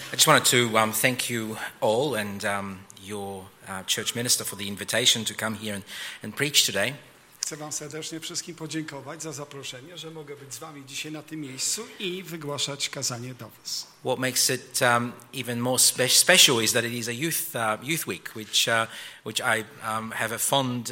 I just wanted to thank you all and your church minister for the invitation to come here and preach today. Chcę wam serdecznie wszystkim podziękować za zaproszenie, że mogę być z wami dzisiaj na tym miejscu i wygłaszać kazanie do was. What makes it even more special is that it is a youth week, which I have a fond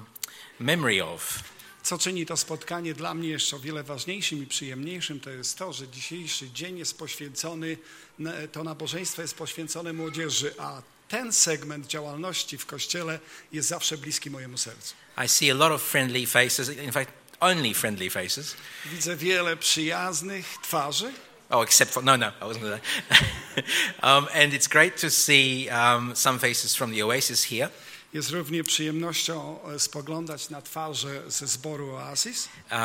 memory of. Co czyni to spotkanie dla mnie jeszcze o wiele ważniejszym i przyjemniejszym, to jest to, że dzisiejszy dzień jest poświęcony, to nabożeństwo jest poświęcone młodzieży, a ten segment działalności w Kościele jest zawsze bliski mojemu sercu. I see a lot of friendly faces, in fact only friendly faces. Widzę wiele przyjaznych twarzy. Oh, except for, no, I wasn't going to. And it's great to see some faces from the Oasis here. Jest równie przyjemnością spoglądać na twarze ze zboru Oasis.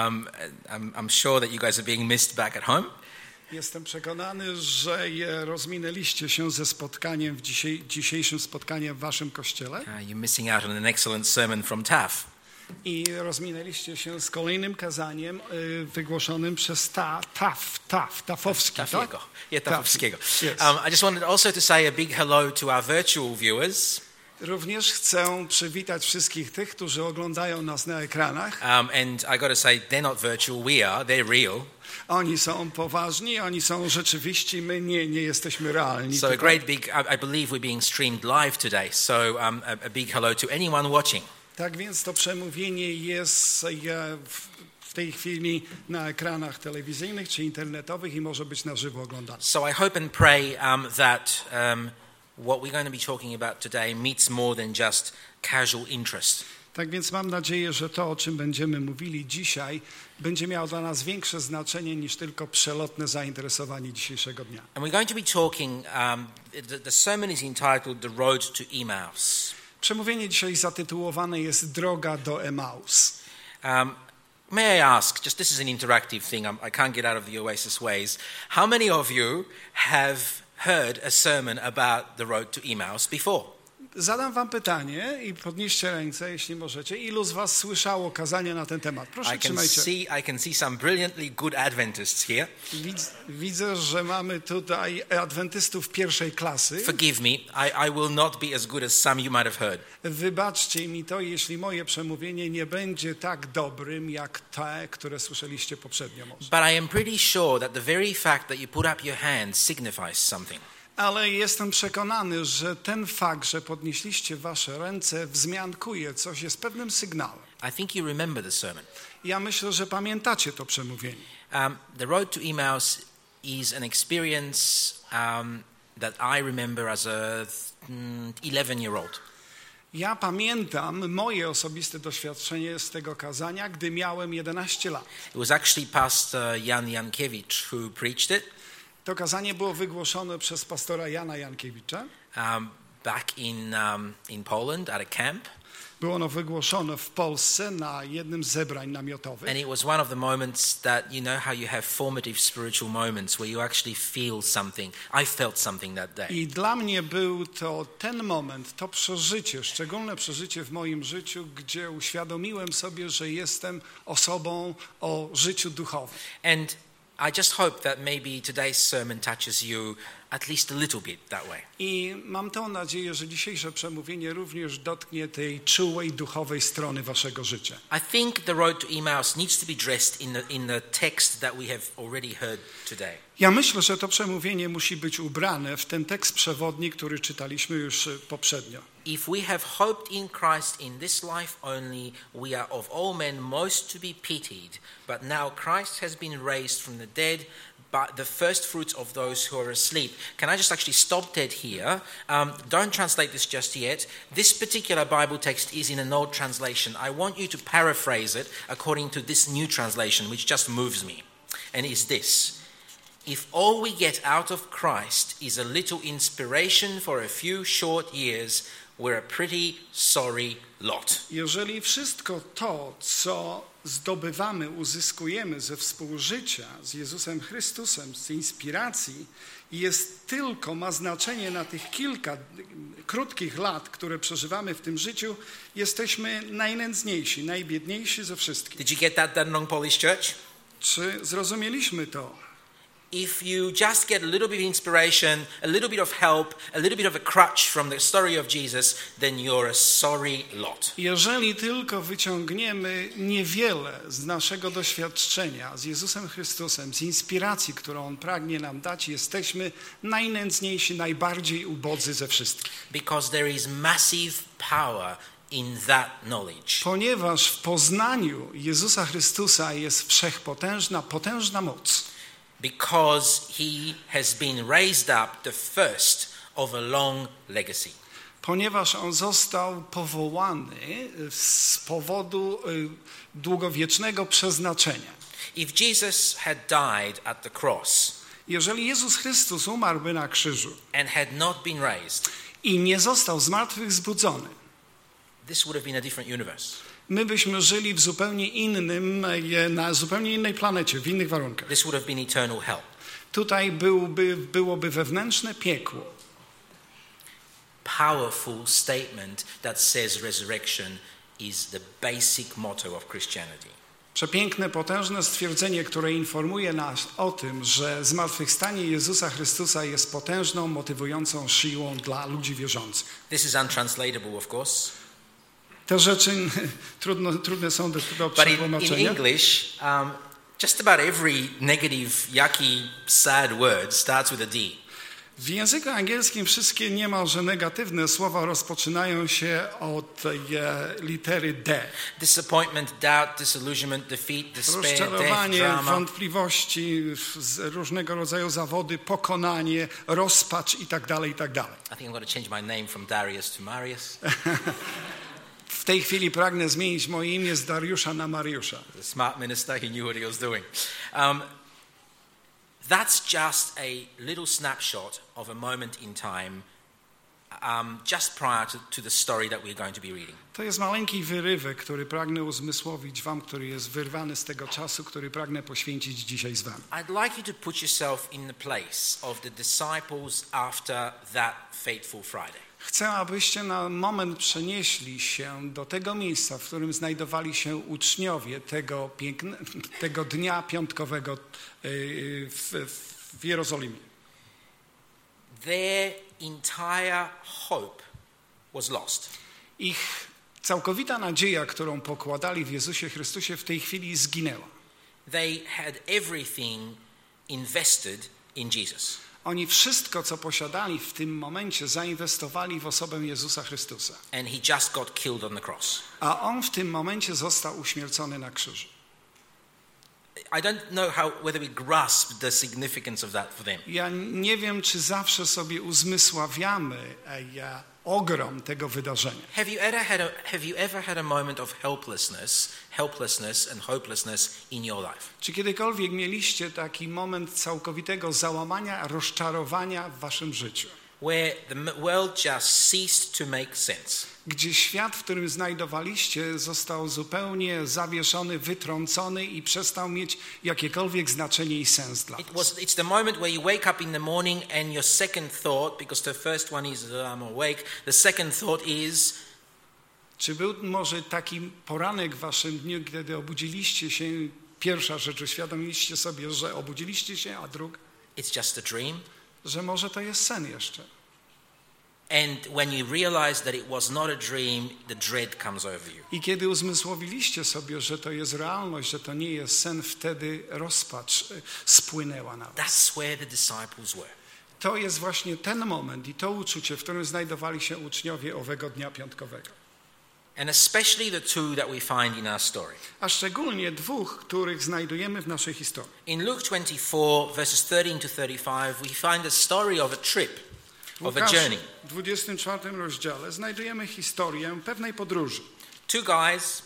I'm sure that you guys are being missed back at home. Jestem przekonany, że rozminęliście się ze spotkaniem dzisiejszym spotkaniem w waszym kościele. You're missing out on an excellent sermon from Taff. I rozminęliście się z kolejnym kazaniem wygłoszonym przez Tafowski. Tafiego. Tak? Yeah, Tafowskiego. Yes. I just wanted also to say a big hello to our virtual viewers. Również chcę przywitać wszystkich tych, którzy oglądają nas na ekranach. And I got to say, they're not virtual, we are, they're real. Oni są poważni, oni są rzeczywiści, my nie jesteśmy realni. So a great big, I believe we're being streamed live today, so a big hello to anyone watching. Tak więc to przemówienie jest w tej chwili na ekranach telewizyjnych czy internetowych i może być na żywo oglądane. So I hope and pray that what we're going to be talking about today meets more than just casual interest. Tak więc mam nadzieję, że to, o czym będziemy mówili dzisiaj, będzie miało dla nas większe znaczenie niż tylko przelotne zainteresowanie dzisiejszego dnia. And we're going to be talking, the sermon is entitled The Road to Emmaus. Przemówienie dzisiaj zatytułowane jest Droga do Emaus. May I ask, just this is an interactive thing, I can't get out of the Oasis ways, how many of you have heard a sermon about the road to Emmaus before? Zadam wam pytanie i podnieście ręce, jeśli możecie. Ilu z was słyszało kazania na ten temat? Proszę, trzymajcie. I can see some brilliantly good Adventists here. Widzę, że mamy tutaj adwentystów pierwszej klasy. Forgive me, I will not be as good as some you might have heard. Wybaczcie mi to, jeśli moje przemówienie nie będzie tak dobrym, jak te, które słyszeliście poprzednio może. But I am pretty sure that the very fact that you put up your hand signifies something. Ale jestem przekonany, że ten fakt, że podnieśliście wasze ręce, wzmiankuje coś, jest pewnym sygnałem. I think you remember the sermon. Ja myślę, że pamiętacie to przemówienie. The road to Emmaus is an experience that I remember as a 11-year-old. Ja pamiętam moje osobiste doświadczenie z tego kazania, gdy miałem 11 lat. It was actually Pastor Jan Jankiewicz who preached it. To kazanie było wygłoszone przez pastora Jana Jankiewicza. Back in Poland at a camp. Było ono wygłoszone w Polsce na jednym z zebrań namiotowych. And it was one of the moments that, you know how you have formative spiritual moments where you actually feel something. I felt something that day. I dla mnie był to ten moment, to przeżycie, szczególne przeżycie w moim życiu, gdzie uświadomiłem sobie, że jestem osobą o życiu duchowym. And I just hope that maybe today's sermon touches you at least a little bit that way. I mam tą nadzieję, że dzisiejsze przemówienie również dotknie tej czułej, duchowej strony waszego życia. I think the road to Emmaus needs to be dressed in the text that we have already heard today. Ja myślę, że to przemówienie musi być ubrane w ten tekst przewodni, który czytaliśmy już poprzednio. If we have hoped in Christ in this life only, we are of all men most to be pitied. But now Christ has been raised from the dead, but the first fruits of those who are asleep. Can I just actually stop dead here? Don't translate this just yet. This particular Bible text is in an old translation. I want you to paraphrase it according to this new translation, which just moves me. And it's this. If all we get out of Christ is a little inspiration for a few short years, we're a pretty sorry lot. Jeżeli wszystko to, co zdobywamy, uzyskujemy ze współżycia z Jezusem Chrystusem, z inspiracji, ma znaczenie na tych kilka krótkich lat, które przeżywamy w tym życiu, jesteśmy najnędzniejsi, najbiedniejsi ze wszystkich. Did you get that, Dandenong Polish Church? Czy zrozumieliśmy to? if you just get a little bit of inspiration, a little bit of help, a little bit of a crutch from the story of Jesus, then you're a sorry lot. Jeżeli tylko wyciągniemy niewiele z naszego doświadczenia z Jezusem Chrystusem, z inspiracji, którą On pragnie nam dać, jesteśmy najnędzniejsi, najbardziej ubodzy ze wszystkich. Because there is massive power in that knowledge. Ponieważ w poznaniu Jezusa Chrystusa jest wszechpotężna, potężna moc. Because he has been raised up the first of a long legacy. Ponieważ On został powołany z powodu długowiecznego przeznaczenia. If Jesus had died at the cross Jeżeli Jezus Chrystus umarłby na krzyżu and had not been raised, i nie został zmartwychwzbudzony, this would have been a different universe. my byśmy żyli w zupełnie innym, na zupełnie innej planecie, w innych warunkach. This would have been eternal hell. Tutaj byłoby wewnętrzne piekło. Powerful statement that says resurrection is the basic motto of Christianity. Przepiękne, potężne stwierdzenie, które informuje nas o tym, że zmartwychwstanie Jezusa Chrystusa jest potężną, motywującą siłą dla ludzi wierzących. This is untranslatable, of course. Te rzeczy trudne są do But in przetłumaczenia. English, just about every negative, yucky, sad word starts with a D. W języku angielskim wszystkie niemalże negatywne słowa rozpoczynają się od litery D. Disappointment, doubt, disillusionment, defeat, despair, death, Rozczarowanie, drama. wątpliwości, różnego rodzaju zawody, pokonanie, rozpacz i tak dalej, i tak dalej. I think I'm going to change my name from Darius to Marius. W tej chwili pragnę zmienić moje imię z Dariusza na Mariusza. The smart minister, he knew what he was doing. That's just a little snapshot of a moment in time just prior to the story that we're going to be reading. To jest maleńki wyrywek, który pragnę uzmysłowić wam, który jest wyrwany z tego czasu, który pragnę poświęcić dzisiaj z wami. I'd like you to put yourself in the place of the disciples after that fateful Friday. Chcę, abyście na moment przenieśli się do tego miejsca, w którym znajdowali się uczniowie tego dnia piątkowego w Jerozolimie. Their entire hope was lost. Ich całkowita nadzieja, którą pokładali w Jezusie Chrystusie, w tej chwili zginęła. They had everything invested in Jesus. Oni wszystko, co posiadali w tym momencie, zainwestowali w osobę Jezusa Chrystusa. And he just got killed on the cross. A On w tym momencie został uśmiercony na krzyżu. I don't know whether we grasp the significance of that for them. Ja nie wiem, czy zawsze sobie uzmysławiamy ogrom tego wydarzenia. Have you ever had a moment of helplessness and hopelessness in your life? Czy kiedykolwiek mieliście taki moment całkowitego załamania, rozczarowania w waszym życiu? Where the world just ceased to make sense. Gdzie świat, w którym znajdowaliście, został zupełnie zawieszony, wytrącony i przestał mieć jakiekolwiek znaczenie i sens dla was. It's the moment where you wake up in the morning and your second thought, because the first one is I'm awake, the second thought is... Czy był może taki poranek w waszym dniu, kiedy obudziliście się, pierwsza rzecz, uświadomiliście sobie, że obudziliście się, a druga? It's just a dream. Że może to jest sen jeszcze. And when you realize that it was not a dream, the dread comes over you. I kiedy uzmysłowiliście sobie, że to jest realność, że to nie jest sen, wtedy rozpacz spłynęła na was. That's where the disciples were. To jest właśnie ten moment i to uczucie, w którym znajdowali się uczniowie owego dnia piątkowego. And especially the two that we find in our story. A szczególnie dwóch, których znajdujemy w naszej historii. In Luke 24, verses 13 to 35, we find a story of a trip, of a journey. W 24 rozdziale znajdujemy historię pewnej podróży. Two guys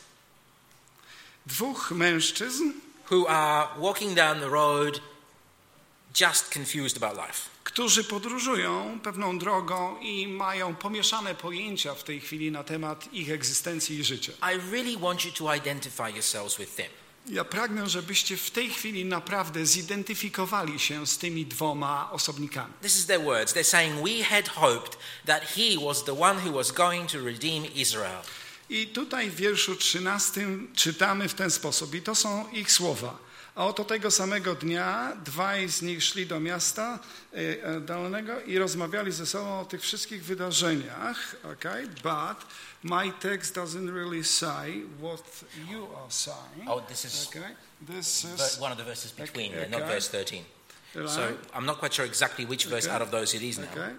Dwóch mężczyzn, who are walking down the road just confused about life. którzy podróżują pewną drogą i mają pomieszane pojęcia w tej chwili na temat ich egzystencji i życia. I really want you to identify yourselves with them. Ja pragnę, żebyście w tej chwili naprawdę zidentyfikowali się z tymi dwoma osobnikami. This is their words. They're saying, we had hoped that he was the one who was going to redeem Israel. I tutaj w wierszu 13 czytamy w ten sposób, i to są ich słowa. A oto tego samego dnia dwaj z nich szli do miasta oddalonego i rozmawiali ze sobą o tych wszystkich wydarzeniach. Okay? But my text doesn't really say what you are saying. Oh, this is This is one of the verses between, okay. not verse 13. Right. So I'm not quite sure exactly which verse out of those it is now. Okay.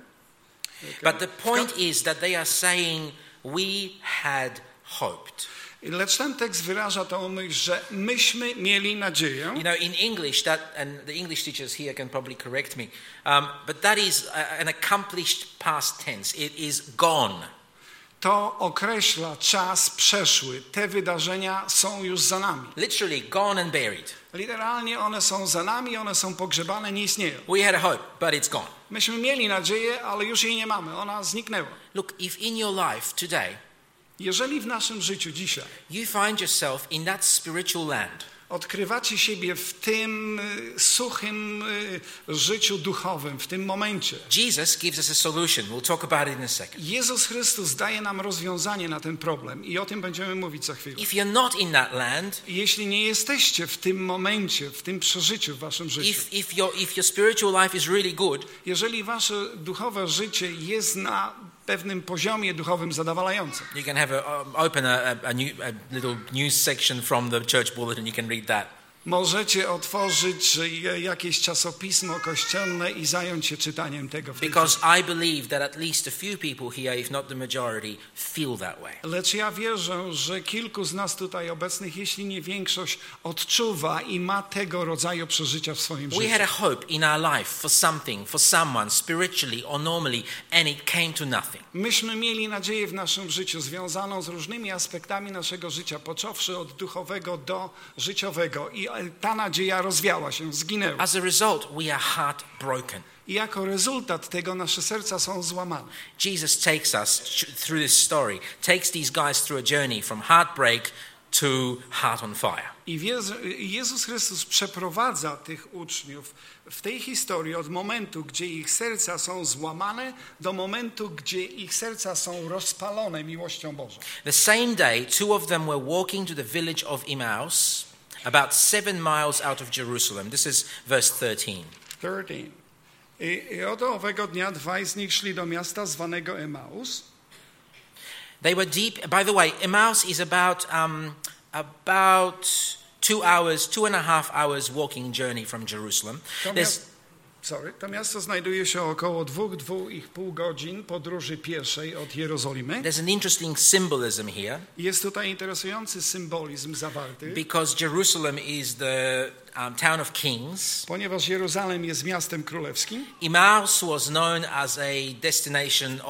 But the point is that they are saying we had hoped. Lecz ten tekst wyraża tą myśl, że myśmy mieli nadzieję. You know, in English, that, and the English teachers here can probably correct me, but that is an accomplished past tense. It is gone. To określa czas przeszły. Te wydarzenia są już za nami. Literally gone and buried. Literalnie one są za nami, one są pogrzebane, nie istnieją. We had a hope, but it's gone. Myśmy mieli nadzieję, ale już jej nie mamy. Ona zniknęła. Look, if in your life today Jeżeli w naszym życiu dzisiaj you find yourself in that spiritual land, odkrywacie siebie w tym suchym życiu duchowym, w tym momencie, Jesus gives us a solution. We'll talk about it in a second. Jezus Chrystus daje nam rozwiązanie na ten problem i o tym będziemy mówić za chwilę. If you're not in that land, Jeśli nie jesteście w tym momencie, w tym przeżyciu w waszym życiu, if your spiritual life is really good, jeżeli wasze duchowe życie jest na pewnym poziomie duchowym zadowalającym, you can have open a little news section from the church bulletin. You can read that. możecie otworzyć jakieś czasopismo kościelne i zająć się czytaniem tego. Because I believe that at least a few people here, if not the majority, feel that way. Lecz ja wierzę, że kilku z nas tutaj obecnych, jeśli nie większość, odczuwa i ma tego rodzaju przeżycia w swoim We życiu. had a hope in our life for something, for someone, spiritually or normally, and it came to nothing. Myśmy mieli nadzieję w naszym życiu związaną z różnymi aspektami naszego życia, począwszy od duchowego do życiowego i ta nadzieja rozwiała się, zginęła. As a result, we are heartbroken. I jako rezultat tego nasze serca są złamane. Jesus takes us through this story, takes these guys through a journey from heartbreak to heart on fire. I Jezus Chrystus przeprowadza tych uczniów w tej historii od momentu, gdzie ich serca są złamane, do momentu, gdzie ich serca są rozpalone miłością Bożą. The same day, two of them were walking to the village of Emmaus, about 7 miles out of Jerusalem. This is verse 13. 13. I oto owego dnia dwaj z nich szli do miasta zwanego Emaus. They were deep. By the way, Emmaus is about 2 hours, 2.5 hours walking journey from Jerusalem. To miasto znajduje się około 2,5 godzin podróży pieszej od Jerozolimy. There's an interesting symbolism here. Jest tutaj interesujący symbolizm zawarty. Because Jerusalem is the town of kings. Ponieważ Jeruzalem jest miastem królewskim. Emmaus was known as a destination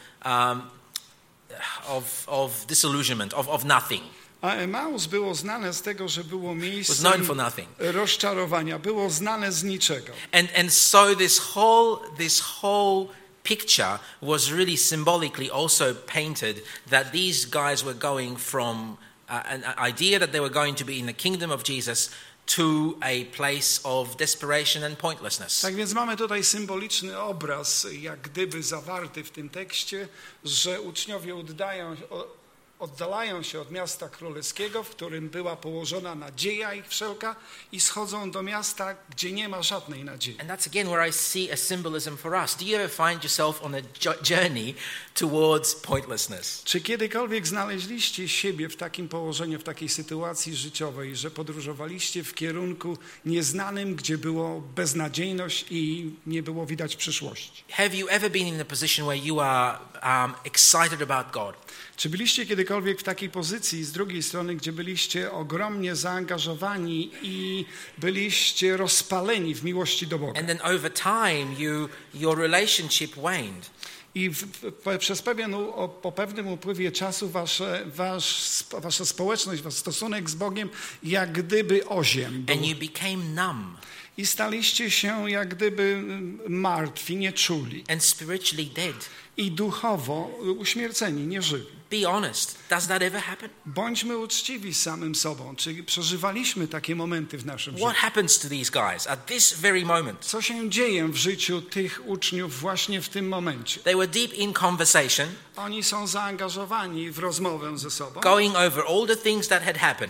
of disillusionment, of nothing. A Emaus było znane z tego, że było miejscem rozczarowania, było znane z niczego. And so this whole picture was really symbolically also painted that these guys were going from an idea that they were going to be in the kingdom of Jesus to a place of desperation and pointlessness. Tak więc mamy tutaj symboliczny obraz, jak gdyby zawarty w tym tekście, że uczniowie oddalają się od miasta królewskiego, w którym była położona nadzieja ich wszelka, i schodzą do miasta, gdzie nie ma żadnej nadziei. And that's again where I see a symbolism for us. Do you ever find yourself on a journey towards pointlessness? Czy kiedykolwiek znaleźliście siebie w takim położeniu, w takiej sytuacji życiowej, że podróżowaliście w kierunku nieznanym, gdzie było beznadziejność i nie było widać przyszłości? Have you ever been in a position where you are excited about God? Czy byliście kiedykolwiek w takiej pozycji z drugiej strony, gdzie byliście ogromnie zaangażowani i byliście rozpaleni w miłości do Boga? And then over time your relationship waned. I po pewnym upływie czasu wasza społeczność, wasz stosunek z Bogiem jak gdyby oziębł. And you became numb. I staliście się jak gdyby martwi, nieczuli. And spiritually dead. I duchowo uśmierceni, nieżywi. Be honest. Does that ever happen? Bądźmy uczciwi z samym sobą. Czy przeżywaliśmy takie momenty w naszym życiu? What happens to these guys at this very moment? Co się dzieje w życiu tych uczniów właśnie w tym momencie? They were deep in conversation. Oni są zaangażowani w rozmowę ze sobą. Going over all the things that had happened.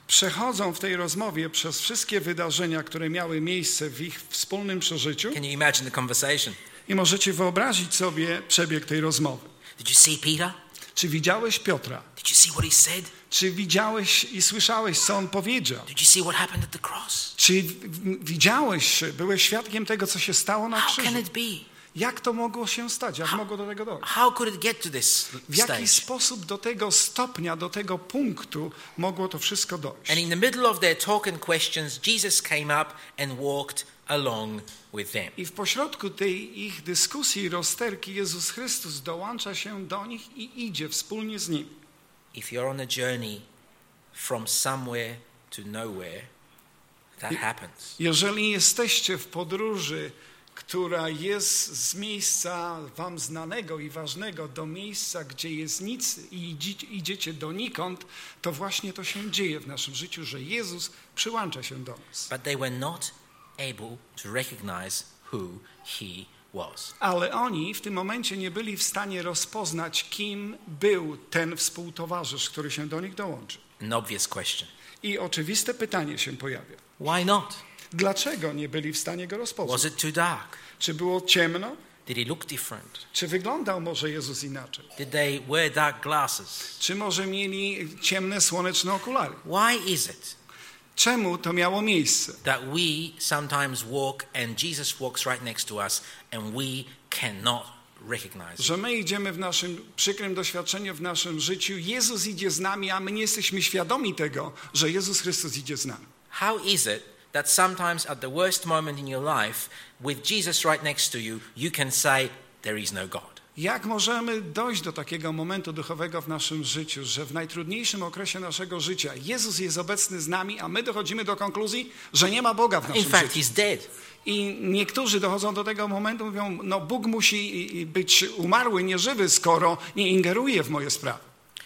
Przechodzą w tej rozmowie przez wszystkie wydarzenia, które miały miejsce w ich wspólnym przeżyciu. Can you imagine the conversation? I możecie wyobrazić sobie przebieg tej rozmowy. Did you see Peter? Czy widziałeś Piotra? Did you see what he said? Czy widziałeś i słyszałeś, co on powiedział? Did you see what happened at the cross? Czy widziałeś, byłeś świadkiem tego, co się stało na How can krzyżu? it be? Jak to mogło się stać? Jak mogło do tego dojść? How could it get to this W jaki stage? sposób do tego stopnia, do tego punktu mogło to wszystko dojść? And in the middle of their talk and questions, Jesus came up and walked along with them. I w pośrodku tej ich dyskusji i rozterki Jezus Chrystus dołącza się do nich i idzie wspólnie z nimi. If you're on a journey from somewhere to nowhere, that happens. Jeżeli jesteście w podróży, która jest z miejsca wam znanego i ważnego do miejsca, gdzie jest nic i idziecie donikąd, to właśnie to się dzieje w naszym życiu, że Jezus przyłącza się do nas. But they were not able to recognize who he was. Ale oni w tym momencie nie byli w stanie rozpoznać, kim był ten współtowarzysz, który się do nich dołączył. An obvious question. I oczywiste pytanie się pojawia. Why not? Dlaczego nie byli w stanie go rozpoznać? Was it too dark? Czy było ciemno? Did he look different? Czy wyglądał może Jezus inaczej? Did they wear dark glasses? Czy może mieli ciemne, słoneczne okulary? Why is it Czemu to miało miejsce? that we sometimes walk and Jesus walks right next to us and we cannot recognize him? Że my idziemy w naszym przykrym doświadczeniu, w naszym życiu, Jezus idzie z nami, a my nie jesteśmy świadomi tego, że Jezus Chrystus idzie z nami. How is it that sometimes at the worst moment in your life, with Jesus right next to you, you can say, there is no God? Jak możemy dojść do takiego momentu duchowego w naszym życiu, że w najtrudniejszym okresie naszego życia Jezus jest obecny z nami, a my dochodzimy do konkluzji, że nie ma Boga w naszym In fact, życiu? he's dead. I niektórzy dochodzą do tego momentu, mówią, no Bóg musi być umarły, nieżywy, skoro nie ingeruje w moje sprawy.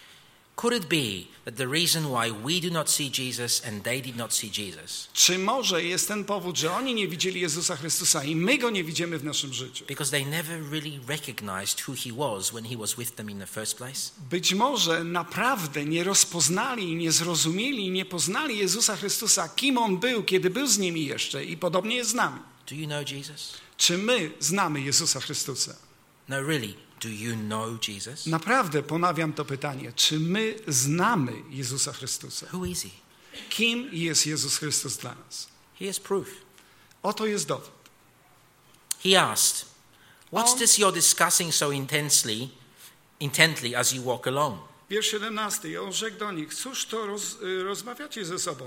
Could it be that the reason why we do not see Jesus and they did not see Jesus, Czy może jest ten powód, że oni nie widzieli Jezusa Chrystusa i my Go nie widzimy w naszym życiu? because they never really recognized who he was when he was with them in the first place? Być może naprawdę nie rozpoznali, nie zrozumieli, nie poznali Jezusa Chrystusa, kim On był, kiedy był z nimi jeszcze i podobnie jest z nami. Do you know Jesus? Czy my znamy Jezusa Chrystusa? No, really. Do you know Jesus? Naprawdę ponawiam to pytanie. Czy my znamy Jezusa Chrystusa? Who is he? Kim jest Jezus Chrystus dla nas? Here's proof. Oto jest dowód. He asked, what's On- this you're discussing so intently as you walk along? Wiersz 17. I on rzekł do nich, cóż to rozmawiacie ze sobą?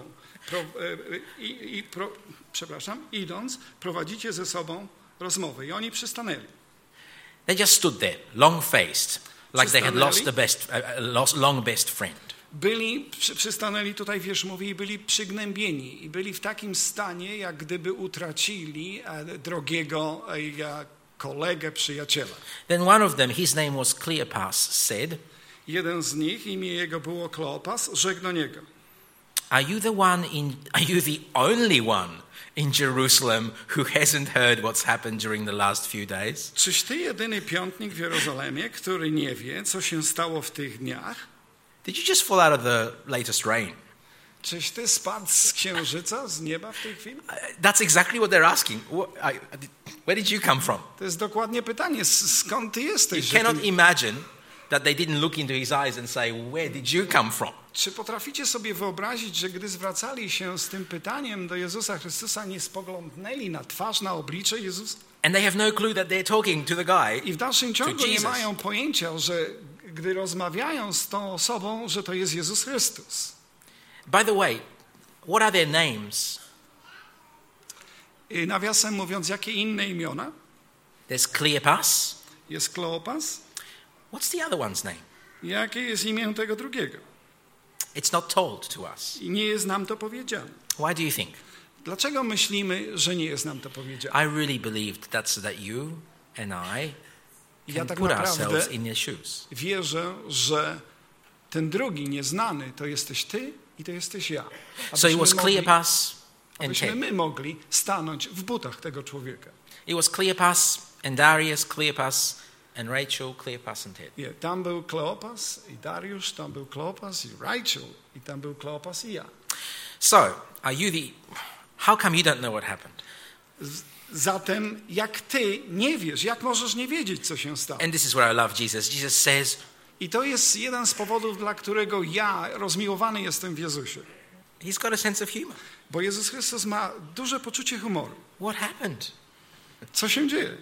Idąc, prowadzicie ze sobą rozmowę. I oni przystanęli. They just stood there, long-faced, like they had lost long best friend. Przystanęli, tutaj wiersz mówi, i byli przygnębieni. I byli w takim stanie, jak gdyby utracili drogiego kolegę, przyjaciela. Then one of them, his name was Cleopas, said, Jeden z nich, imię jego było Kleopas, rzekł do niego. Are you the only one in Jerusalem who hasn't heard what's happened during the last few days? Czyś ty jedyny piątnik w Jerozolimie, który nie wie, co się stało w tych dniach? Did you just fall out of the latest rain? Czyś ty spadł z księżyca, z nieba w tej chwili? That's exactly what they're asking. Where did you come from? To jest dokładnie pytanie, skąd ty You jesteś? Że cannot ty... imagine that they didn't look into his eyes and say, where did you come from? Czy potraficie sobie wyobrazić, że gdy zwracali się z tym pytaniem do Jezusa Chrystusa, nie spoglądnęli na twarz, na oblicze Jezusa? And they have no clue that they're talking to the guy. I w dalszym ciągu nie Jesus. mają pojęcia, że gdy rozmawiają z tą osobą, że to jest Jezus Chrystus. By the way, what are their names? I nawiasem mówiąc, jakie inne imiona? There's Cleopas. Jest Kleopas. What's the other one's name? Jakie jest imię tego drugiego? It's not told to us. I nie jest nam to powiedziane. Why do you think? Dlaczego myślimy, że nie jest nam to powiedziane? I really believed that's that you and I Ja can tak put naprawdę ourselves in their shoes. wierzę, że ten drugi, nieznany, to jesteś ty i to jesteś ja. So it was Cleopas and Abyśmy Ted. my mogli stanąć w butach tego człowieka. It was Cleopas and Darius, Cleopas and Rachel, Cleopas and Ted. Nie, tam był Kleopas i Dariusz, tam był Kleopas i Rachel i tam był Kleopas i ja. So, how come you don't know what happened? Zatem jak ty nie wiesz, jak możesz nie wiedzieć, co się stało? And this is where I love Jesus. Jesus says, I to jest jeden z powodów, dla którego ja rozmiłowany jestem w Jezusie. he's got a sense of humor. Bo Jezus Chrystus ma duże poczucie humoru. What happened? Co się dzieje?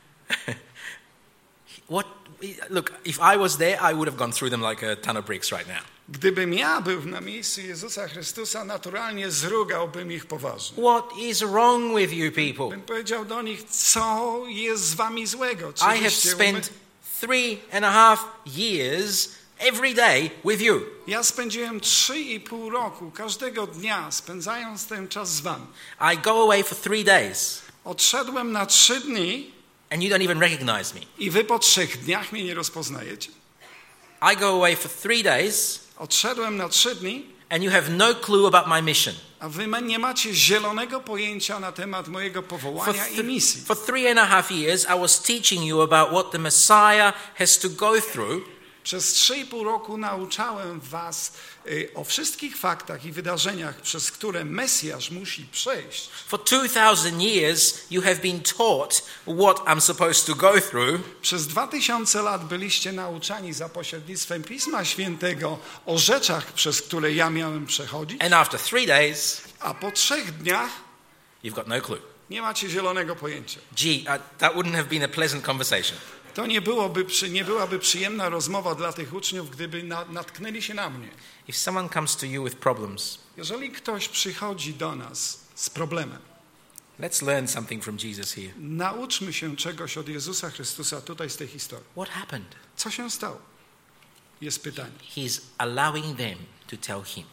Look, if I was there, I would have gone through them like a ton of bricks right now. Gdybym ja był na miejscu Jezusa Chrystusa, naturalnie zrugałbym ich poważnie. What is wrong with you people? Bym powiedział do nich, co jest z wami złego? Czy I have wyście spent 3.5 years every day with you. Ja spędziłem 3,5 roku, każdego dnia spędzając ten czas z wami. I go away for 3 days Odszedłem na 3 dni and you don't even recognize me. i wy po 3 dniach mnie nie rozpoznajecie. I go away for 3 days Odszedłem na 3 dni, and you have no clue about my mission. a wy nie macie zielonego pojęcia na temat mojego powołania i misji. For 3.5 years, I was teaching you about what the Messiah has to go through. Przez 3,5 roku nauczałem was o wszystkich faktach i wydarzeniach, przez które Mesjasz musi przejść. For 2,000 years, you have been taught what I'm supposed to go through. Przez 2000 lat byliście nauczani za pośrednictwem Pisma Świętego o rzeczach, przez które ja miałem przechodzić, And after 3 days, a po 3 dniach you've got no clue. nie macie zielonego pojęcia. Gee, that wouldn't have been a pleasant conversation. To nie byłaby przyjemna rozmowa dla tych uczniów, gdyby natknęli się na mnie. If someone comes to you with problems, Jeżeli ktoś przychodzi do nas z problemem, let's learn something from Jesus here. nauczmy się czegoś od Jezusa Chrystusa tutaj z tej historii. What happened? Co się stało? Jest pytanie. He's allowing them to tell him.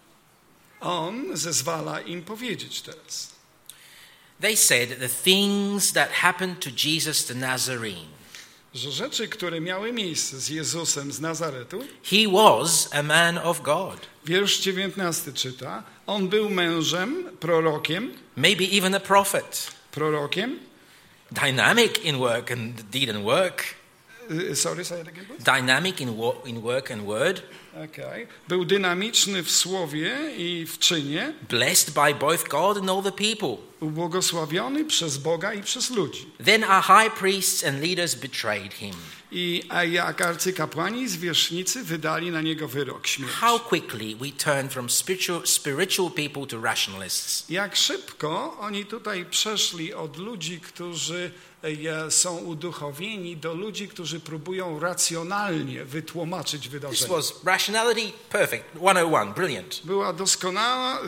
On zezwala im powiedzieć teraz. They said the things that happened to Jesus the Nazarene. Że rzeczy, które miały miejsce z Jezusem z Nazaretu, He was a man of God. wiersz 19 czyta, on był mężem, prorokiem, Maybe even a prophet. prorokiem, Dynamic in work and deed and work. sorry, say it again, please. Dynamic in work and word. Okay. Był dynamiczny w słowie i w czynie, Blessed by both God and all the people. ubłogosławiony przez Boga i przez ludzi. Then our high priests and leaders betrayed him. A jak arcykapłani i zwierzchnicy wydali na niego wyrok śmierci. How quickly we turn from spiritual people to rationalists. Jak szybko oni tutaj przeszli od ludzi, którzy są uduchowieni, do ludzi, którzy próbują racjonalnie wytłumaczyć This wydarzenia. was rationality perfect. 101, brilliant. Była doskonała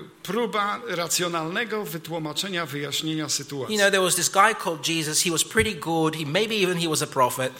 próba racjonalnego wytłumaczenia, wyjaśnienia sytuacji. You know, there was this guy called Jesus. He was pretty good. Maybe even he was a prophet.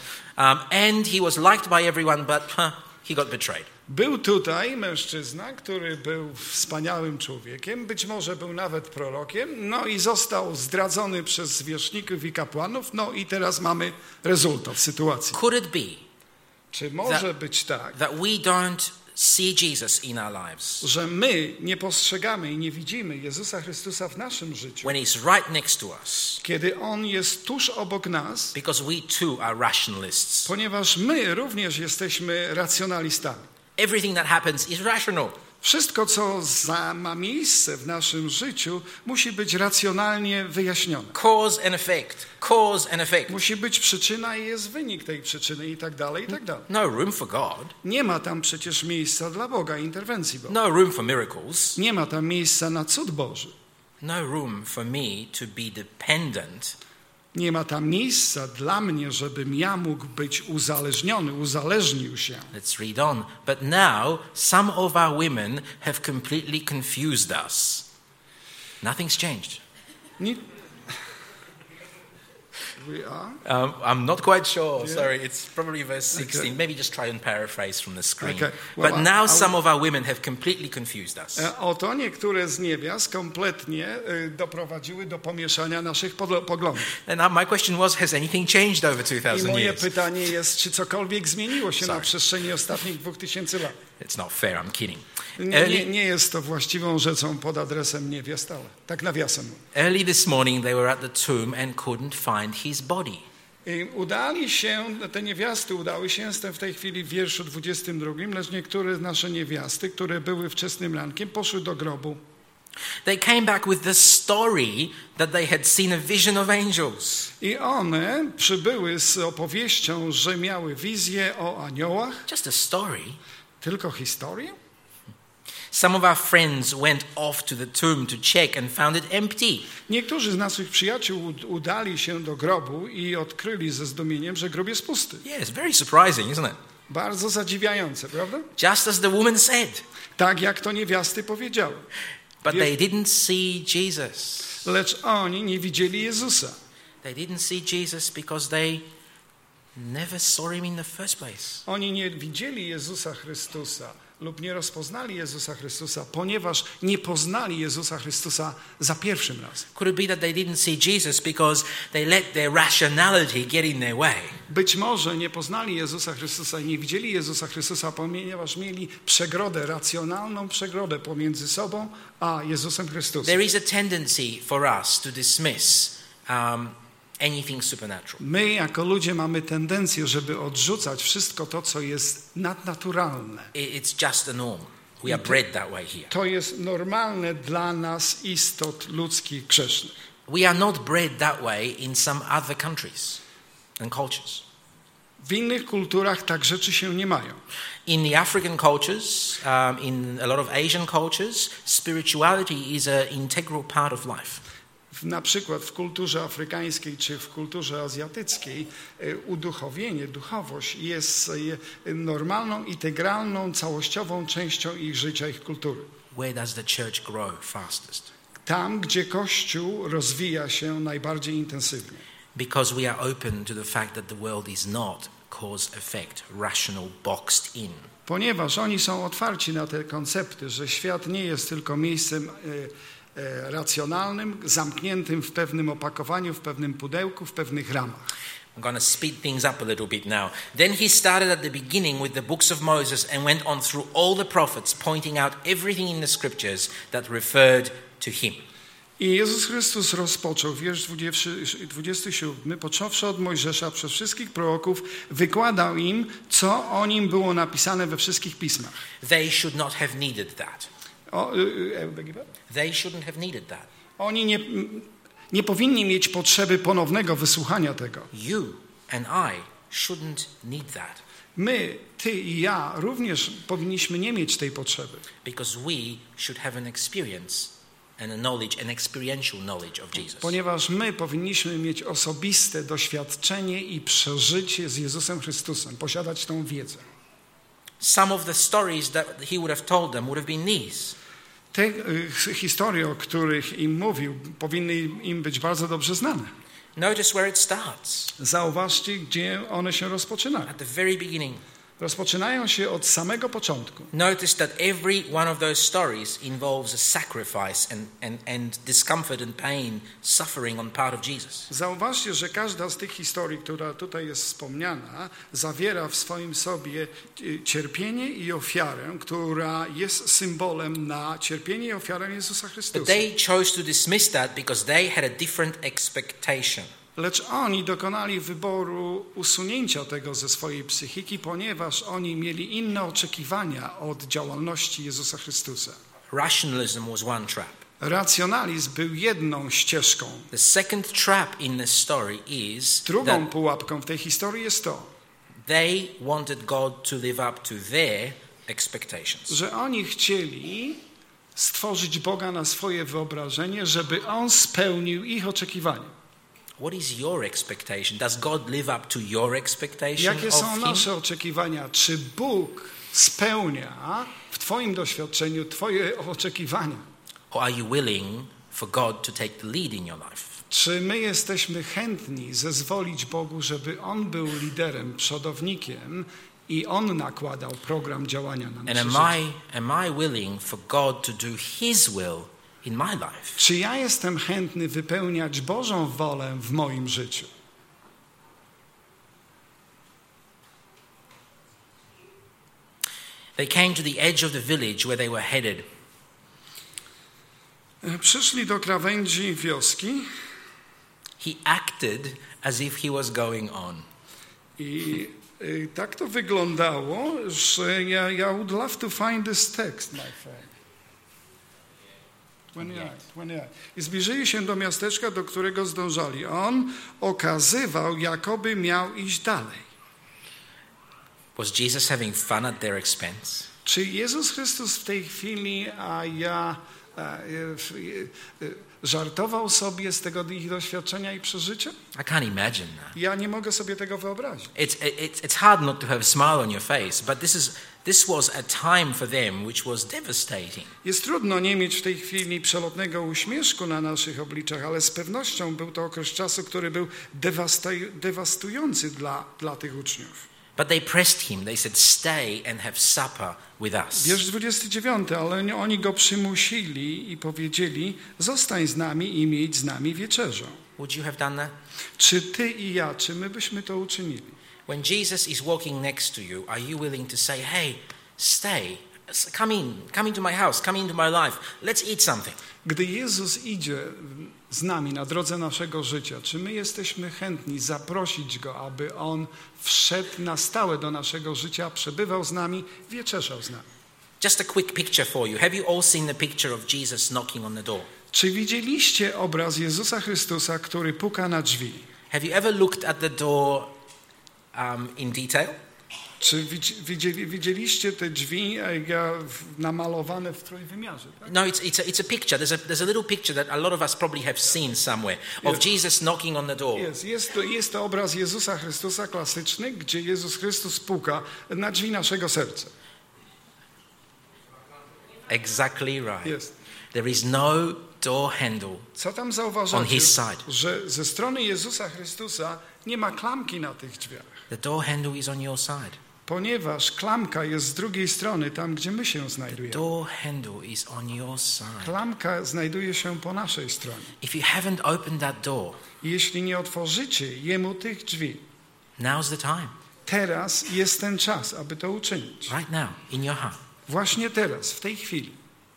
And he was liked by everyone, but he got betrayed. Był tutaj mężczyzna, który był wspaniałym człowiekiem, być może był nawet prorokiem, no i został zdradzony przez zwierzchników i kapłanów, no i teraz mamy rezultat sytuacji. Could it be Czy może być tak, that we don't see Jesus in our lives że my nie postrzegamy i nie widzimy Jezusa Chrystusa w naszym życiu, when he's right next to us kiedy On jest tuż obok nas, because we too are rationalists? ponieważ my również jesteśmy racjonalistami. Everything that happens is rational. Wszystko, co ma miejsce w naszym życiu, musi być racjonalnie wyjaśnione. Cause and effect. Cause and effect. Musi być przyczyna i jest wynik tej przyczyny i tak dalej, i tak dalej. No room for God. Nie ma tam przecież miejsca dla Boga, interwencji Boga. No room for miracles. Nie ma tam miejsca na cud Boży. No room for me to be dependent Nie ma tam miejsca dla mnie, żebym ja mógł być uzależniony, uzależnił się. Let's read on. But now some of our women have completely confused us. Nothing's changed. Nie... We are? I'm not quite sure. Yeah. Sorry, it's probably verse 16. Okay. Maybe just try and paraphrase from the screen. Okay. Well, But now some of our women have completely confused us. Oto niektóre z niewiast kompletnie doprowadziły do pomieszania naszych poglądów. And my question was, has anything changed over I 2,000 moje years? pytanie jest, czy cokolwiek zmieniło się na Sorry. przestrzeni ostatnich 2000 lat? It's not fair, I'm kidding. Nie jest to właściwą rzeczą pod adresem niewiast, ale tak nawiasem. Early this morning they were at the tomb and couldn't find his body. Te niewiasty udały się, jestem w tej chwili w wierszu 22, lecz niektóre nasze niewiasty, które były wczesnym rankiem, poszły do grobu. They came back with the story that they had seen a vision of angels. I one przybyły z opowieścią, że miały wizję o aniołach. Just a story. Tylko historię? Some of our friends went off to the tomb to check and found it empty. Niektórzy z naszych przyjaciół udali się do grobu i odkryli ze zdumieniem, że grob jest pusty. Yes, very surprising, isn't it? Bardzo zadziwiające, prawda? Just as the woman said. Tak jak to niewiasty powiedziały. But they didn't see Jesus. Lecz oni nie widzieli Jezusa. They didn't see Jesus because they never saw him in the first place. Oni nie widzieli Jezusa Chrystusa lub nie rozpoznali Jezusa Chrystusa, ponieważ nie poznali Jezusa Chrystusa za pierwszym razem. Could it be that they didn't see Jesus because they let their rationality get in their way? Być może nie poznali Jezusa Chrystusa i nie widzieli Jezusa Chrystusa, ponieważ mieli przegrodę, racjonalną przegrodę pomiędzy sobą a Jezusem Chrystusem. There is a tendency for us to dismiss anything supernatural. My jako ludzie mamy tendencję, żeby odrzucać wszystko to, co jest nadnaturalne. It's just a norm. We are bred that way here. To jest normalne dla nas istot ludzkich grzesznych. We are not bred that way in some other countries and cultures. W innych kulturach tak rzeczy się nie mają. In the African cultures, in a lot of Asian cultures, spirituality is an integral part of life. Na przykład w kulturze afrykańskiej czy w kulturze azjatyckiej uduchowienie, duchowość jest normalną, integralną, całościową częścią ich życia, ich kultury. Where does the church grow fastest? Tam, gdzie Kościół rozwija się najbardziej intensywnie. Because we are open to the fact that the world is not cause-effect, rational, boxed in. Ponieważ oni są otwarci na te koncepty, że świat nie jest tylko miejscem racjonalnym, zamkniętym w pewnym opakowaniu, w pewnym pudełku, w pewnych ramach. I'm going to speed things up a little bit now. Then he started at the beginning with the books of Moses and went on through all the prophets, pointing out everything in the scriptures that referred to him. I Jezus Chrystus rozpoczął, wiersz 27, począwszy od Mojżesza przez wszystkich proroków, wykładał im, co o nim było napisane we wszystkich pismach. They should not have needed that. They shouldn't have needed that. Oni nie powinni mieć potrzeby ponownego wysłuchania tego. You and I shouldn't need that. My, ty i ja również powinniśmy nie mieć tej potrzeby. Because we should have an experience and a knowledge, an experiential knowledge of Jesus. Ponieważ my powinniśmy mieć osobiste doświadczenie i przeżycie z Jezusem Chrystusem, posiadać tą wiedzę. Some of the stories that he would have told them would have been these. Te historie, o których im mówił, powinny im być bardzo dobrze znane. Notice where it starts. Zauważcie, gdzie one się rozpoczynają. At the very beginning. Rozpoczynają się od samego początku. Notice that every one of those stories involves a sacrifice and discomfort and pain, suffering on part of Jesus. Zauważcie, że każda z tych historii, która tutaj jest wspomniana, zawiera w swoim sobie cierpienie i ofiarę, która jest symbolem na cierpienie i ofiarę Jezusa Chrystusa. But they chose to dismiss that because they had a different expectation. Lecz oni dokonali wyboru usunięcia tego ze swojej psychiki, ponieważ oni mieli inne oczekiwania od działalności Jezusa Chrystusa. Rationalism was one trap. Racjonalizm był jedną ścieżką. The second trap in this story is Drugą that pułapką w tej historii jest to, they wanted God to live up to their expectations. że oni chcieli stworzyć Boga na swoje wyobrażenie, żeby On spełnił ich oczekiwania. What is your expectation? Does God live up to your expectation Jakie są of him? nasze oczekiwania? Czy Bóg spełnia w Twoim doświadczeniu Twoje oczekiwania? Or are you willing for God to take the lead in your life? Czy my jesteśmy chętni zezwolić Bogu, żeby On był liderem, przodownikiem i On nakładał program działania na nasze And życie? am I willing for God to do his will in my life? Czy ja jestem chętny wypełniać Bożą wolę w moim życiu? They came to the edge of the village where they were headed. Przyszli do krawędzi wioski He acted as if he was going on. I tak to wyglądało, że I would love to find this text, my friend. 28. I zbliżyli się do miasteczka, do którego zdążali. On okazywał, jakoby miał iść dalej. Was Jesus having fun at their expense? Czy Jezus Chrystus w tej chwili żartował sobie z tego ich doświadczenia i przeżycia? I can't imagine that. Ja nie mogę sobie tego wyobrazić. It's hard not to have a smile on your face, but this was a time for them which was devastating. Jest trudno nie mieć w tej chwili przelotnego uśmieszku na naszych obliczach, ale z pewnością był to okres czasu, który był dewastujący dla tych uczniów. But they pressed him. They said, "Stay and have supper with us." Wiersz 29, ale oni go przymusili i powiedzieli, zostań z nami i miej z nami wieczerzę. Would you have done that? Czy ty i ja, czy my byśmy to uczynili? When Jesus is walking next to you, are you willing to say, "Hey, stay. Come into my house, come into my life. Let's eat something." Gdy Jezus idzie z nami na drodze naszego życia, czy my jesteśmy chętni zaprosić Go, aby On wszedł na stałe do naszego życia, przebywał z nami, wieczerzał z nami? Just a quick picture for you. Have you all seen the picture of Jesus knocking on the door? Czy widzieliście obraz Jezusa Chrystusa, który puka na drzwi? Have you ever looked at the door in detail? Czy widzieliście te drzwi namalowane w trójwymiarze? Tak? No, it's a picture. There's a little picture that a lot of us probably have seen somewhere of Jesus knocking on the door. Jest to obraz Jezusa Chrystusa klasyczny, gdzie Jezus Chrystus puka na drzwi naszego serca. Exactly right. Jest. There is no door handle Co tam on zauważacie? his side. Że ze strony Jezusa Chrystusa nie ma klamki na tych drzwiach. The door handle is on your side. Ponieważ klamka jest z drugiej strony, tam gdzie my się The znajdujemy. door handle is on your side. Klamka znajduje się po naszej stronie. If you haven't opened that door, I jeśli nie otworzycie Jemu tych drzwi, now's the time. teraz jest ten czas, aby to uczynić. Right now, in your heart. Właśnie teraz, w tej chwili.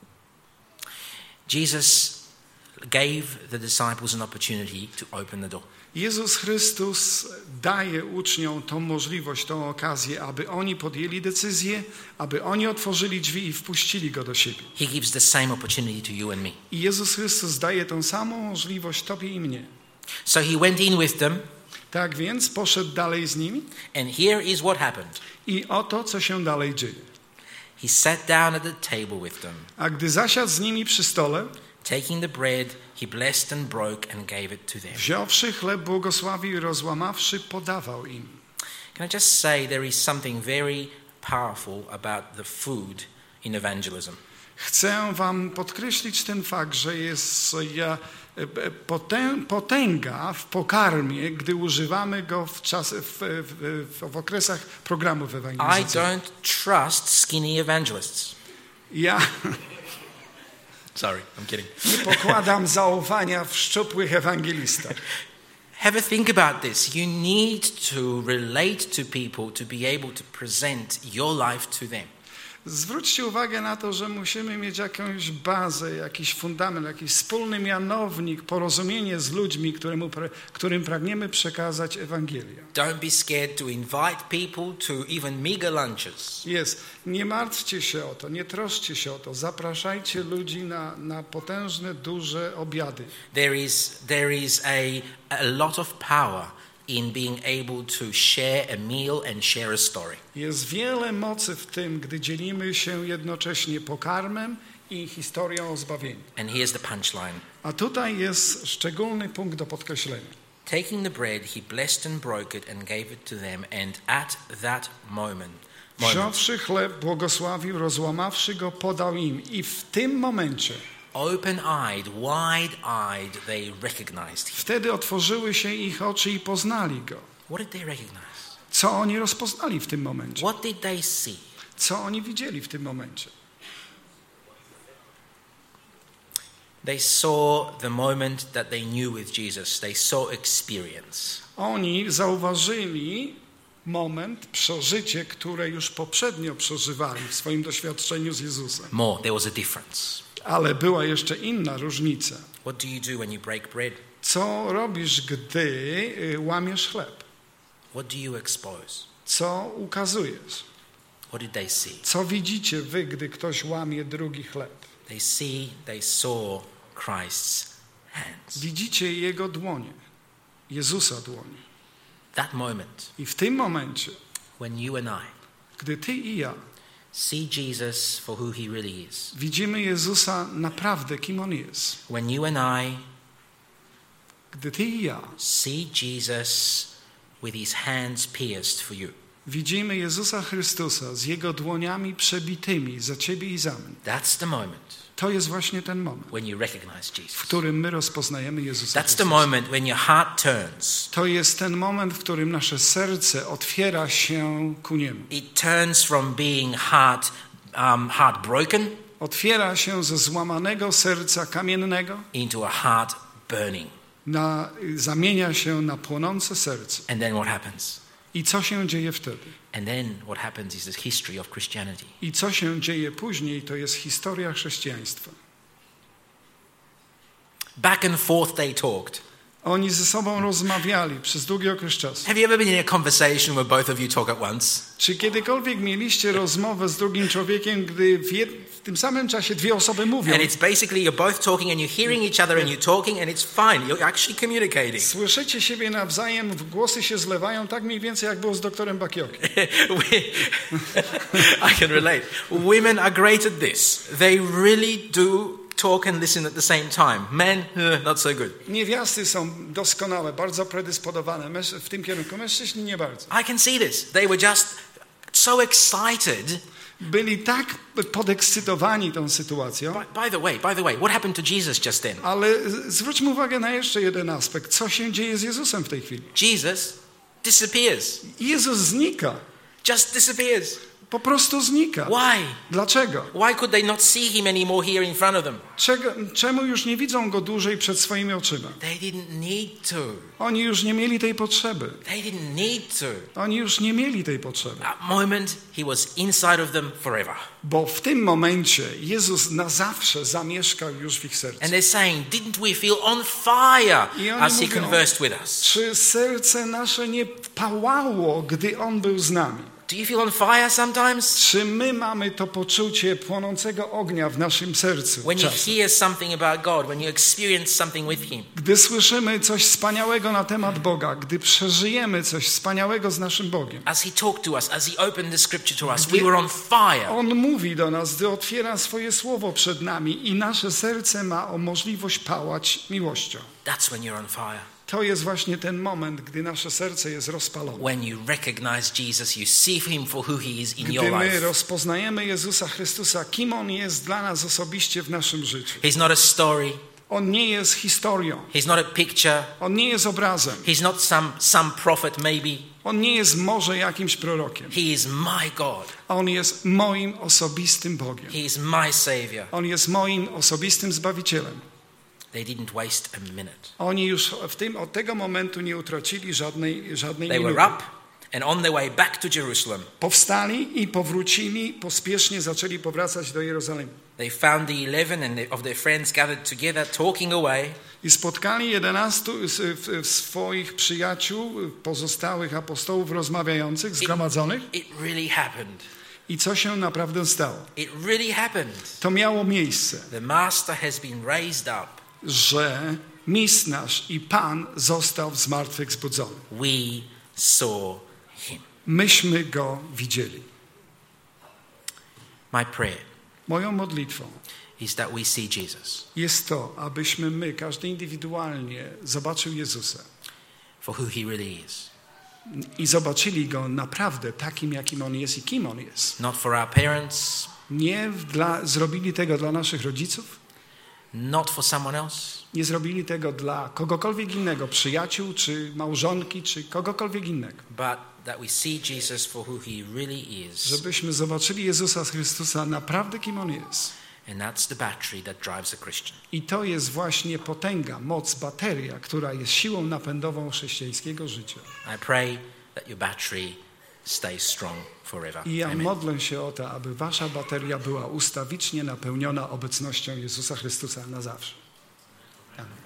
Jesus gave the disciples an opportunity to open the door. Jezus Chrystus daje uczniom tą możliwość, tą okazję, aby oni podjęli decyzję, aby oni otworzyli drzwi i wpuścili Go do siebie. He gives the same opportunity to you and me. I Jezus Chrystus daje tą samą możliwość Tobie i mnie. So he went in with them, Tak więc poszedł dalej z nimi and here is what happened. i oto, co się dalej dzieje. He sat down at the table with them. A gdy zasiadł z nimi przy stole, Taking the bread, he blessed and broke and gave it to them. wziąwszy chleb, błogosławił i rozłamawszy, podawał im. Can I just say there is something very powerful about the food in evangelism. Chcę wam podkreślić ten fakt, że jest potęga w pokarmie, gdy używamy go w okresach programów I ewangelizacyjnych. don't trust skinny evangelists. Ja Sorry, I'm kidding. nie pokładam zaufania w szczupłych ewangelistach. Have a think about this. You need to relate to people to be able to present your life to them. Zwróćcie uwagę na to, że musimy mieć jakąś bazę, jakiś fundament, jakiś wspólny mianownik, porozumienie z ludźmi, którym pragniemy przekazać Ewangelię. Don't be scared to invite people to even meager lunches. Nie martwcie się o to, nie troszcie się o to. Zapraszajcie ludzi na potężne, duże obiady. There is a lot of power in being able to share a meal and share a story. Jest wiele mocy w tym, gdy dzielimy się jednocześnie pokarmem i historią o zbawieniu. And here's the punchline. A tutaj jest szczególny punkt do podkreślenia. Taking the bread, he blessed and broke it and gave it to them, and at that moment, Wziąwszy chleb, błogosławił, rozłamawszy go, podał im. I w tym momencie, open-eyed, wide-eyed, they recognized him. wtedy otworzyły się ich oczy i poznali go. What did they recognize? Co oni rozpoznali w tym momencie? What did they see? Co oni widzieli w tym momencie? They saw the moment that they knew with Jesus. They saw experience. Oni zauważyli moment, przeżycie, które już poprzednio przeżywali w swoim doświadczeniu z Jezusem. More, there was a difference. Ale była jeszcze inna różnica. What do you do when you break bread? Co robisz, gdy łamiesz chleb? What do you expose? Co ukazujesz? What did they see? Co widzicie wy, gdy ktoś łamie drugi chleb? They saw Christ's hands. Widzicie jego dłonie, Jezusa dłonie. That moment I w tym momencie, when you and I gdy ty i ja see Jesus for who he really is, widzimy Jezusa naprawdę, kim on jest. when you and I Gdy ty i ja see Jesus with his hands pierced for you, widzimy Jezusa Chrystusa z jego dłoniami przebitymi za ciebie i za mnie. that's the moment To jest właśnie ten moment, when you recognize w Jesus. którym my rozpoznajemy Jezusa That's the Chrystusa. moment when your heart turns. To jest ten moment, w którym nasze serce otwiera się ku Niemu. It turns from being heartbroken Otwiera się ze złamanego serca kamiennego, into a heart burning. zamienia się na płonące serce. And then what happens? I co się dzieje wtedy? And then what happens is the history of Christianity. I co się dzieje później, to jest historia chrześcijaństwa. Back and forth they talked. Oni ze sobą rozmawiali przez długi okres czasu. Have you ever been in a conversation where both of you talk at once? Czy kiedykolwiek mieliście rozmowę z drugim człowiekiem, gdy w tym samym czasie dwie osoby mówią? And it's basically you're both talking and you're hearing each other and you're talking and it's fine. You're actually communicating. Słyszycie siebie nawzajem, głosy się zlewają, tak mniej więcej jak było z doktorem Bakiokiem. I can relate. Women are great at this. They really do talk and listen at the same time. Men, not so good. Niewiasty są doskonałe, bardzo predysponowane w tym kierunku. Mężczyźni nie bardzo. I can see this. They were just so excited. Byli tak podekscytowani tą sytuacją. By the way, what happened to Jesus just then? Ale zwróćmy uwagę na jeszcze jeden aspekt. Co się dzieje z Jezusem w tej chwili? Jesus disappears. Jezus znika. Just disappears. Po prostu znika. Why? Dlaczego? Why could they not see him anymore here in front of them? Czemu już nie widzą go dłużej przed swoimi oczyma? They didn't need to. Oni już nie mieli tej potrzeby. They didn't need to. Oni już nie mieli tej potrzeby. That moment, he was inside of them forever. Bo w tym momencie Jezus na zawsze zamieszkał już w ich sercu. And they're saying, didn't we feel on fire I oni as he mówią, conversed with us? czy serce nasze nie pałało, gdy On był z nami? Do you feel on fire sometimes? Czy my mamy to poczucie płonącego ognia w naszym sercu? When you czasem? hear something about God, when you experience something with him. Gdy słyszymy coś wspaniałego na temat Boga, gdy przeżyjemy coś wspaniałego z naszym Bogiem. As he talked to us, as he opened the scripture to us, we were on fire. On mówi do nas, gdy otwiera swoje słowo przed nami i nasze serce ma o możliwość pałać miłością. That's when you're on fire. To jest właśnie ten moment, gdy nasze serce jest rozpalone. When you recognize Jesus, you see him for who he is in your Gdy my life. rozpoznajemy Jezusa Chrystusa, kim On jest dla nas osobiście w naszym życiu. He's not a story. On nie jest historią. He's not a picture. On nie jest obrazem. He's not some prophet maybe. On nie jest może jakimś prorokiem. He is my God. On jest moim osobistym Bogiem. He is my Savior. On jest moim osobistym Zbawicielem. They didn't waste a minute. Oni już od tego momentu nie utracili żadnej They minuty. were up and on their way back to Jerusalem. Powstali i powrócili, pospiesznie zaczęli powracać do Jerozolimy. They found the 11 of their friends gathered together, talking away. I spotkali 11 swoich przyjaciół, pozostałych apostołów rozmawiających, zgromadzonych. It really happened. I co się naprawdę stało? It really happened. To miało miejsce, The Master has been raised up. że Mistrz nasz i Pan został zmartwychwzbudzony. We saw him. Myśmy Go widzieli. My prayer Moją modlitwą is that we see Jesus jest to, abyśmy my, każdy indywidualnie, zobaczył Jezusa for who he really is. i zobaczyli Go naprawdę takim, jakim On jest i kim On jest. Not for our parents, Nie zrobili tego dla naszych rodziców, not for someone else, nie zrobili tego dla kogokolwiek innego, przyjaciół, czy małżonki, czy kogokolwiek innego. but that we see Jesus for who he really is. Żebyśmy zobaczyli Jezusa Chrystusa naprawdę, kim On jest. And that's the battery that drives a Christian. I to jest właśnie potęga, moc, bateria, która jest siłą napędową chrześcijańskiego życia. I pray that your battery stays strong forever. I ja Amen. modlę się o to, aby wasza bateria była ustawicznie napełniona obecnością Jezusa Chrystusa na zawsze. Amen.